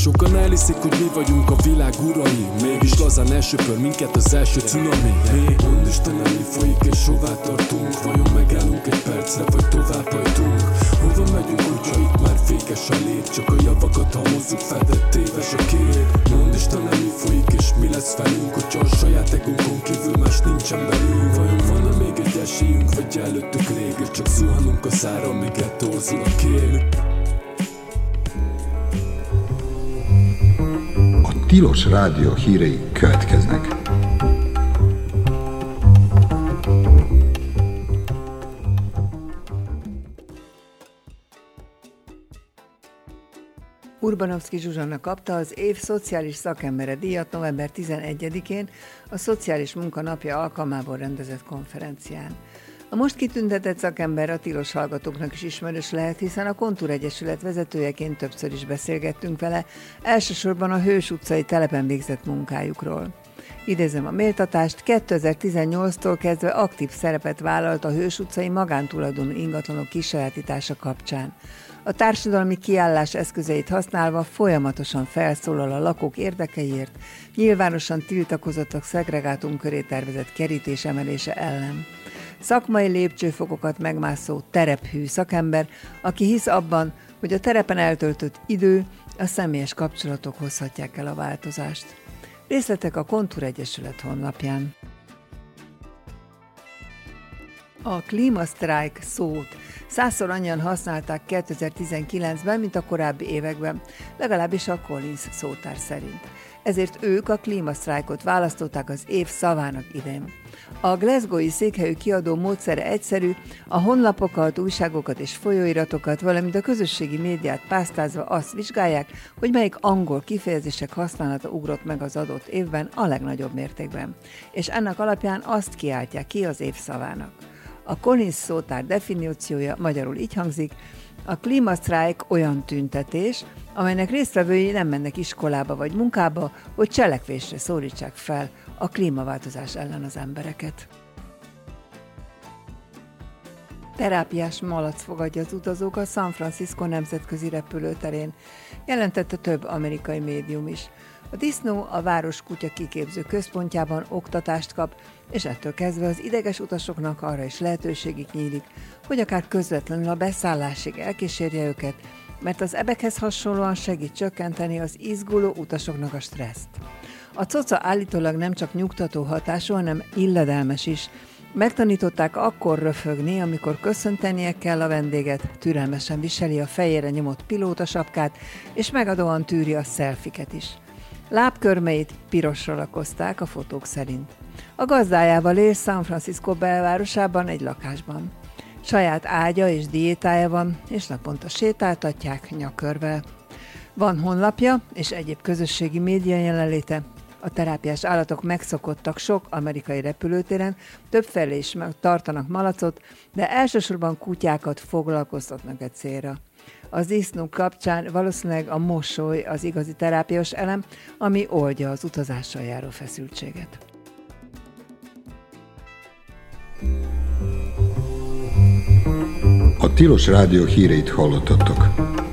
Sokan elhiszik, hogy mi vagyunk a világ urai, mégis lazán elsöpör minket az első cunami. Mondd Istenem, mi folyik és hová tartunk? Vajon megállunk egy percre, vagy tovább hajtunk? Hova megyünk, hogyha itt már fékes a lét? Csak a javakat hamozzuk, fedett téves a kép. Mondd Istenem, mi folyik és mi lesz velünk, hogyha a saját egónkon kívül más nincsen belünk? Vajon van-e még egy esélyünk, vagy előttük rég, és csak zuhanunk a szára, míg eltorzul a kém? A Tilos Rádió hírei következnek. Urbanovszky Zsuzsanna kapta az év szociális szakembere díjat november 11-én a Szociális Munka Napja alkalmából rendezett konferencián. A most kitüntetett szakember a tilos hallgatóknak is ismerős lehet, hiszen a Kontúr Egyesület vezetőjeként többször is beszélgettünk vele, elsősorban a Hős utcai telepen végzett munkájukról. Idézem a méltatást, 2018-tól kezdve aktív szerepet vállalt a Hős utcai magántulajdonú ingatlanok kisajátítása kapcsán. A társadalmi kiállás eszközeit használva folyamatosan felszólal a lakók érdekeiért, nyilvánosan tiltakozott a szegregátum köré tervezett kerítés emelése ellen. Szakmai lépcsőfokokat megmászó terephű szakember, aki hisz abban, hogy a terepen eltöltött idő, a személyes kapcsolatok hozhatják el a változást. Részletek a Kontúr Egyesület honlapján. A klímasztrájk szót 100-szor annyian használták 2019-ben, mint a korábbi években, legalábbis a Collins szótár szerint. Ezért ők a klímasztrájkot választották az év szavának idején. A Glasgow-i székhelyű kiadó módszere egyszerű, a honlapokat, újságokat és folyóiratokat, valamint a közösségi médiát pásztázva azt vizsgálják, hogy melyik angol kifejezések használata ugrott meg az adott évben a legnagyobb mértékben. És ennek alapján azt kiáltják ki az év szavának. A Collins szótár definíciója magyarul így hangzik: a klímasztrájk olyan tüntetés, amelynek résztvevői nem mennek iskolába vagy munkába, hogy cselekvésre szólítsák fel a klímaváltozás ellen az embereket. Terápiás malac fogadja az utazókat San Francisco nemzetközi repülőterén, jelentette több amerikai médium is. A disznó a város kutya kiképző központjában oktatást kap, és ettől kezdve az ideges utasoknak arra is lehetőségük nyílik, hogy akár közvetlenül a beszállásig elkísérje őket, mert az ebekhez hasonlóan segít csökkenteni az izguló utasoknak a stresszt. A coca állítólag nem csak nyugtató hatású, hanem illedelmes is. Megtanították akkor röfögni, amikor köszöntenie kell a vendéget, türelmesen viseli a fejére nyomott pilótasapkát, és megadóan tűri a szelfiket is. Lábkörmeit pirosra lakozták a fotók szerint. A gazdájával él San Francisco belvárosában egy lakásban. Saját ágya és diétája van, és naponta sétáltatják nyakörvel. Van honlapja és egyéb közösségi média jelenléte. A terápiás állatok megszokottak sok amerikai repülőtéren, többfelé is tartanak malacot, de elsősorban kutyákat foglalkoztatnak egy célra. Az disznók kapcsán valószínűleg a mosoly az igazi terápiás elem, ami oldja az utazással járó feszültséget. A Tilos Rádió híreit hallottatok.